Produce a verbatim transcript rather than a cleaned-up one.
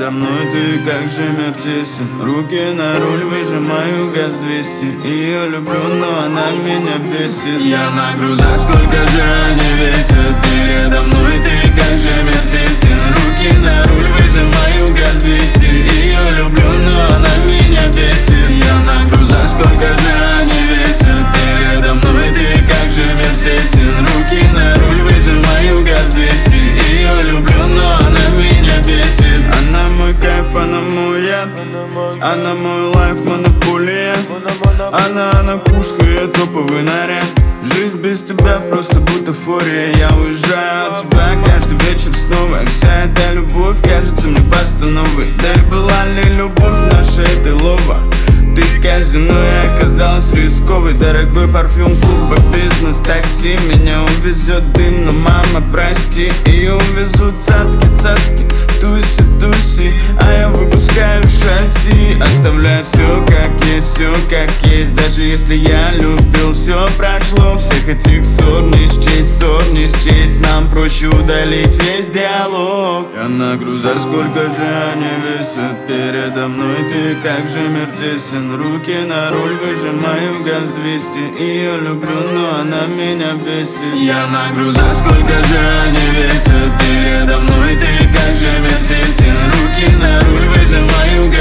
передо мной ты как же мертесен. Руки на руль, выжимаю газ двести. Ее люблю, но она меня бесит. Я на грузах, сколько же они весят. Передо мной ты как же мертесен. Руки на руль, выжимаю газ двести. Ее люблю, но она меня бесит. Я на грузах, сколько же они весят. Передо мной ты как же мертесен. Руки на руль, выжимаю газ двести. Ее люблю, но она меня бесит. Она мой кайф, она мой яд. Она мой лайф, монополия. Она, она кушка, я топовый наряд. Жизнь без тебя просто бутафория. Я уезжаю от тебя каждый вечер снова. И вся эта любовь кажется мне постановой. Да и была ли любовь наша, это лова? Ты казино, я оказалась рисковой. Дорогой парфюм, клуба, бизнес, такси. Меня увезет дым, но мама, прости. Ее увезут цацки, цацки, туси, туси. А я выпускаю шасси. Оставляю все как есть, все как есть. Даже если я любил, все прошло. Всех этих ссор не счесть, ссор не счесть. Нам проще удалить весь диалог. Я на грузах, сколько же они весят. Передо мной ты как же мертесен. Руки на руль, выжимаю газ двести. Ее люблю, но она меня бесит. Я на грузах, сколько же они весят. Передо мной ты как же мертесен. Руки на руль, выжимаю газ